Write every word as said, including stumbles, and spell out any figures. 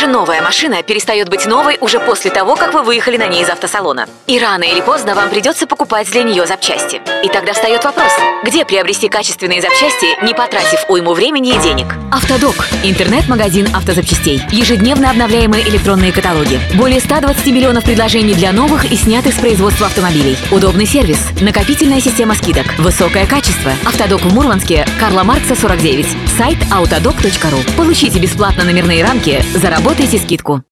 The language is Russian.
Даже новая машина перестает быть новой уже после того, как вы выехали на ней из автосалона. И рано или поздно вам придется покупать для нее запчасти. И тогда встает вопрос, где приобрести качественные запчасти, не потратив уйму времени и денег? Автодок – интернет-магазин автозапчастей. Ежедневно обновляемые электронные каталоги. Более ста двадцати миллионов предложений для новых и снятых с производства автомобилей. Удобный сервис. Накопительная система скидок. Высокое качество. Автодок в Мурманске, Карла Маркса, сорок девять. Сайт autodoc точка ру. Получите бесплатно номерные рамки, заработайте скидку.